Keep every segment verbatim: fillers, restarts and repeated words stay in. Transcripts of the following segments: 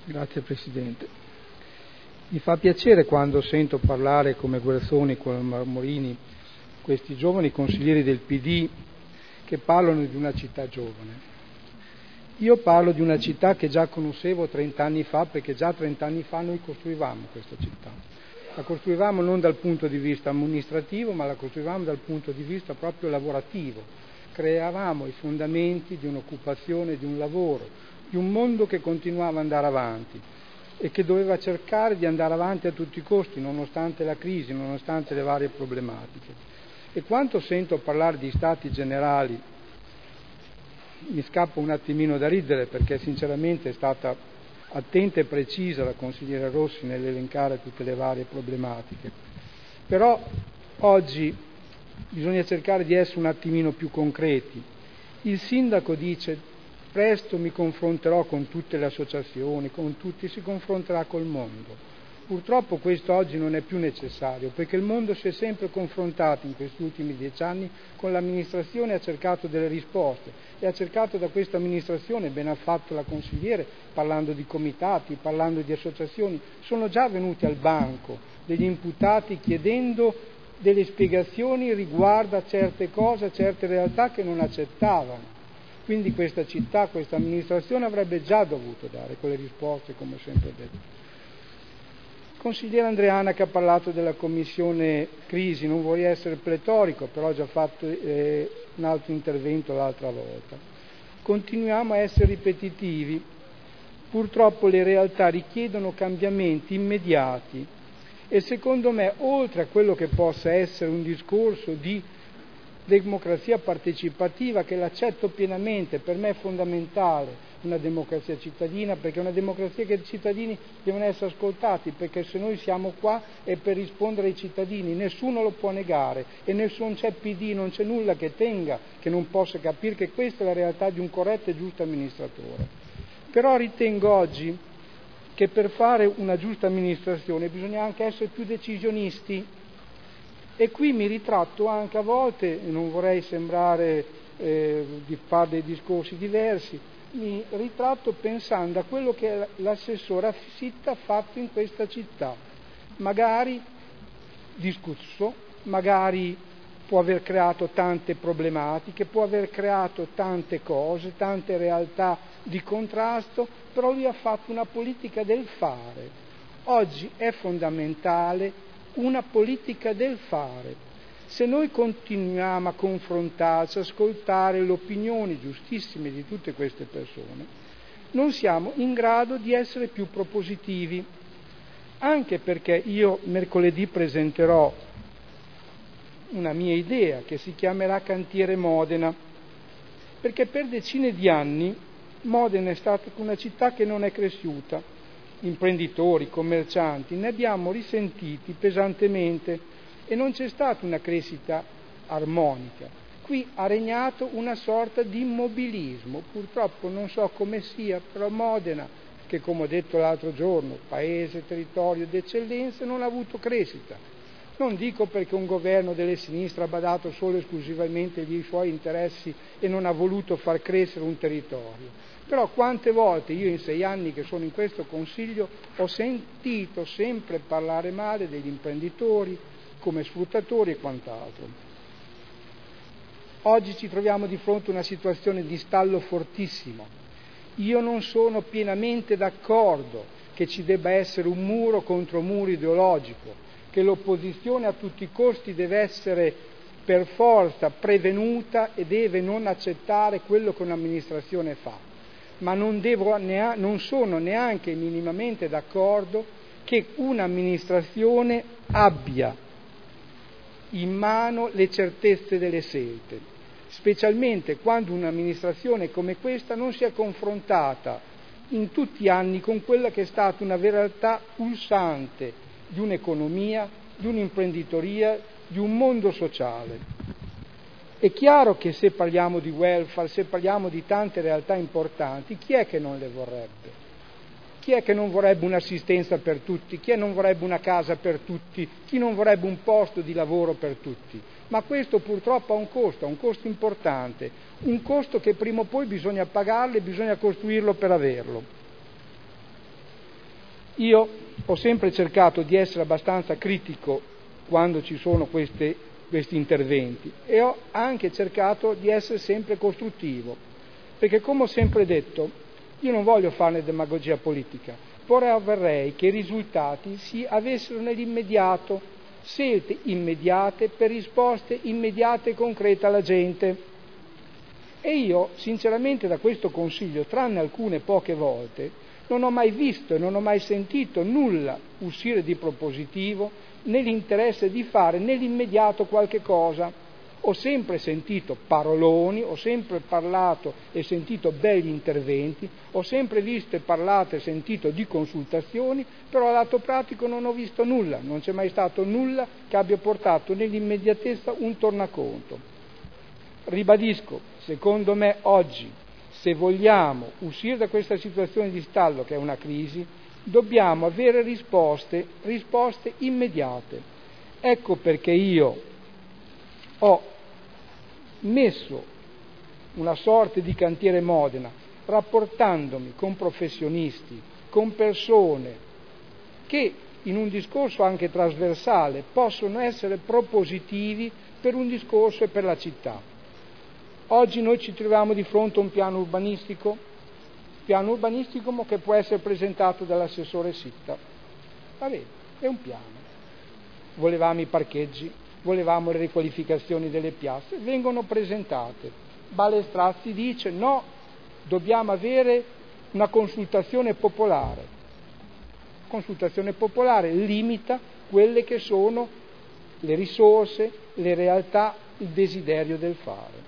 Grazie Presidente. Mi fa piacere quando sento parlare come Guerzoni, come Marmorini, questi giovani consiglieri del P D che parlano di una città giovane. Io parlo di una città che già conoscevo trent'anni fa, perché già trent'anni fa noi costruivamo questa città. La costruivamo non dal punto di vista amministrativo, ma la costruivamo dal punto di vista proprio lavorativo. Creavamo i fondamenti di un'occupazione, di un lavoro, di un mondo che continuava ad andare avanti e che doveva cercare di andare avanti a tutti i costi, nonostante la crisi, nonostante le varie problematiche. E quando sento parlare di stati generali mi scappa un attimino da ridere, perché sinceramente è stata attenta e precisa la consigliera Rossi nell'elencare tutte le varie problematiche. Però oggi bisogna cercare di essere un attimino più concreti. Il sindaco dice: presto mi confronterò con tutte le associazioni, con tutti, si confronterà col mondo. Purtroppo questo oggi non è più necessario, perché il mondo si è sempre confrontato in questi ultimi dieci anni con l'amministrazione e ha cercato delle risposte, e ha cercato da questa amministrazione, ben ha fatto la consigliere, parlando di comitati, parlando di associazioni, sono già venuti al banco degli imputati chiedendo delle spiegazioni riguardo a certe cose, a certe realtà che non accettavano. Quindi questa città, questa amministrazione avrebbe già dovuto dare quelle risposte, come ho sempre detto. Consigliera Andreana, che ha parlato della commissione crisi, non vorrei essere pletorico, però ho già fatto eh, un altro intervento l'altra volta. Continuiamo a essere ripetitivi. Purtroppo le realtà richiedono cambiamenti immediati e secondo me, oltre a quello che possa essere un discorso di democrazia partecipativa, che l'accetto pienamente, per me è fondamentale una democrazia cittadina, perché è una democrazia che i cittadini devono essere ascoltati, perché se noi siamo qua è per rispondere ai cittadini, nessuno lo può negare e non c'è P D, non c'è nulla che tenga che non possa capire che questa è la realtà di un corretto e giusto amministratore. Però ritengo oggi che per fare una giusta amministrazione bisogna anche essere più decisionisti. E qui mi ritratto anche a volte, non vorrei sembrare eh, di fare dei discorsi diversi, mi ritratto pensando a quello che l'assessore Sitta ha fatto in questa città. Magari discusso, magari può aver creato tante problematiche, può aver creato tante cose, tante realtà di contrasto, però lui ha fatto una politica del fare. Oggi è fondamentale una politica del fare. Se noi continuiamo a confrontarci, ascoltare le opinioni giustissime di tutte queste persone, non siamo in grado di essere più propositivi, anche perché io mercoledì presenterò una mia idea che si chiamerà Cantiere Modena, perché per decine di anni Modena è stata una città che non è cresciuta. Imprenditori, commercianti, ne abbiamo risentiti pesantemente e non c'è stata una crescita armonica. Qui ha regnato una sorta di immobilismo, purtroppo non so come sia, però Modena, che come ho detto l'altro giorno, paese, territorio d'eccellenza, non ha avuto crescita. Non dico perché un governo delle sinistre ha badato solo e esclusivamente ai suoi interessi e non ha voluto far crescere un territorio. Però quante volte io in sei anni che sono in questo Consiglio ho sentito sempre parlare male degli imprenditori come sfruttatori e quant'altro. Oggi ci troviamo di fronte a una situazione di stallo fortissimo. Io non sono pienamente d'accordo che ci debba essere un muro contro muro ideologico, che l'opposizione a tutti i costi deve essere per forza prevenuta e deve non accettare quello che un'amministrazione fa. Ma non, devo, non sono neanche minimamente d'accordo che un'amministrazione abbia in mano le certezze delle scelte, specialmente quando un'amministrazione come questa non si è confrontata in tutti gli anni con quella che è stata una realtà pulsante di un'economia, di un'imprenditoria, di un mondo sociale. È chiaro che se parliamo di welfare, se parliamo di tante realtà importanti, chi è che non le vorrebbe? Chi è che non vorrebbe un'assistenza per tutti? Chi è che non vorrebbe una casa per tutti? Chi non vorrebbe un posto di lavoro per tutti? Ma questo purtroppo ha un costo, ha un costo importante, un costo che prima o poi bisogna pagarlo e bisogna costruirlo per averlo. Io ho sempre cercato di essere abbastanza critico quando ci sono queste, questi interventi e ho anche cercato di essere sempre costruttivo, perché come ho sempre detto, io non voglio fare demagogia politica, però vorrei che i risultati si avessero nell'immediato, scelte immediate per risposte immediate e concrete alla gente. E io, sinceramente, da questo Consiglio, tranne alcune poche volte, non ho mai visto e non ho mai sentito nulla uscire di propositivo nell'interesse di fare nell'immediato qualche cosa. Ho sempre sentito paroloni, ho sempre parlato e sentito belli interventi, ho sempre visto e parlato e sentito di consultazioni, però a lato pratico non ho visto nulla, non c'è mai stato nulla che abbia portato nell'immediatezza un tornaconto. Ribadisco, secondo me oggi, se vogliamo uscire da questa situazione di stallo che è una crisi, dobbiamo avere risposte, risposte immediate. Ecco perché io ho messo una sorta di cantiere Modena, rapportandomi con professionisti, con persone che in un discorso anche trasversale possono essere propositivi per un discorso e per la città. Oggi noi ci troviamo di fronte a un piano urbanistico, piano urbanistico che può essere presentato dall'assessore Sitta. Va bene, è un piano. Volevamo i parcheggi, volevamo le riqualificazioni delle piazze, vengono presentate. Balestrazzi dice no, dobbiamo avere una consultazione popolare. Consultazione popolare limita quelle che sono le risorse, le realtà, il desiderio del fare.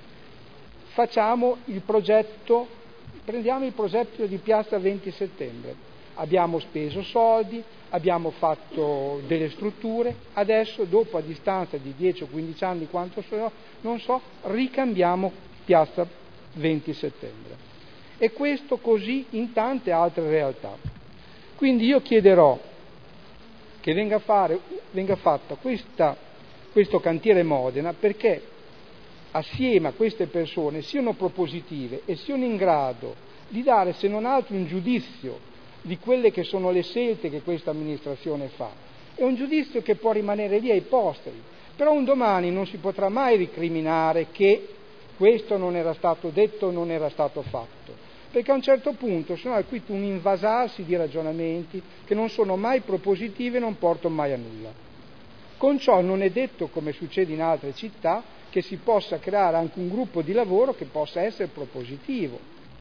Facciamo il progetto, prendiamo il progetto di Piazza venti settembre. Abbiamo speso soldi, abbiamo fatto delle strutture, adesso dopo a distanza di dieci o quindici anni, quanto so, non so, ricambiamo Piazza venti settembre. E questo così in tante altre realtà. Quindi io chiederò che venga, fare, venga fatta questa, questo cantiere Modena perché assieme a queste persone siano propositive e siano in grado di dare se non altro un giudizio di quelle che sono le scelte che questa amministrazione fa. È un giudizio che può rimanere lì ai posteri, però un domani non si potrà mai ricriminare che questo non era stato detto, non era stato fatto, perché a un certo punto sono qui un invasarsi di ragionamenti che non sono mai propositivi e non portano mai a nulla. Con ciò non è detto, come succede in altre città, che si possa creare anche un gruppo di lavoro che possa essere propositivo.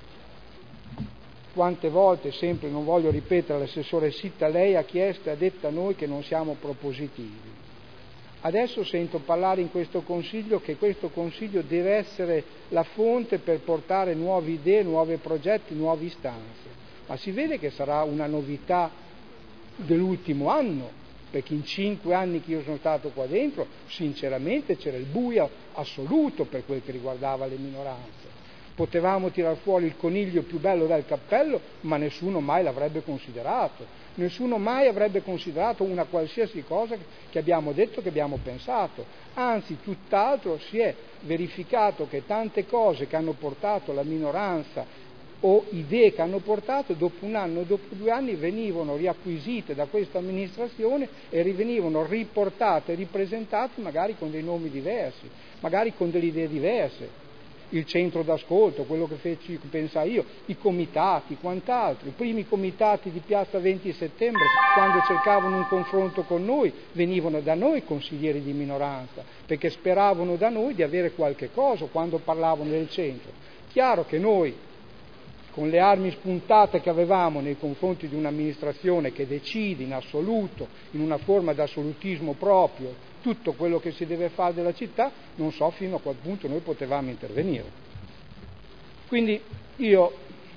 Quante volte, sempre non voglio ripetere, l'assessore Sitta, lei ha chiesto e ha detto a noi che non siamo propositivi. Adesso sento parlare in questo Consiglio che questo Consiglio deve essere la fonte per portare nuove idee, nuovi progetti, nuove istanze. Ma si vede che sarà una novità dell'ultimo anno, perché in cinque anni che io sono stato qua dentro, sinceramente c'era il buio assoluto per quel che riguardava le minoranze. Potevamo tirar fuori il coniglio più bello dal cappello, ma nessuno mai l'avrebbe considerato. Nessuno mai avrebbe considerato una qualsiasi cosa che abbiamo detto, che abbiamo pensato. Anzi, tutt'altro si è verificato che tante cose che hanno portato la minoranza o idee che hanno portato, dopo un anno, dopo due anni, venivano riacquisite da questa amministrazione e venivano riportate, ripresentate magari con dei nomi diversi, magari con delle idee diverse. Il centro d'ascolto, quello che feci pensare io, i comitati, quant'altro. I primi comitati di Piazza venti settembre, quando cercavano un confronto con noi, venivano da noi consiglieri di minoranza, perché speravano da noi di avere qualche cosa quando parlavano del centro. Chiaro che noi, con le armi spuntate che avevamo nei confronti di un'amministrazione che decide in assoluto, in una forma di assolutismo proprio, tutto quello che si deve fare della città, non so fino a qual punto noi potevamo intervenire. Quindi io,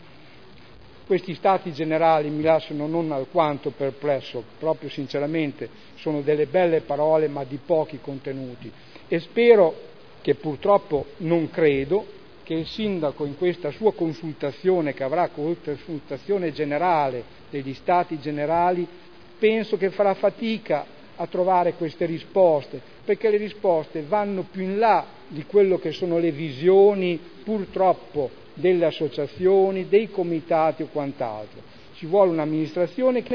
questi stati generali mi lasciano non alquanto perplesso, proprio sinceramente sono delle belle parole ma di pochi contenuti, e spero che purtroppo non credo che il sindaco in questa sua consultazione, che avrà consultazione generale degli stati generali, penso che farà fatica a trovare queste risposte, perché le risposte vanno più in là di quello che sono le visioni purtroppo delle associazioni, dei comitati o quant'altro. Ci vuole un'amministrazione che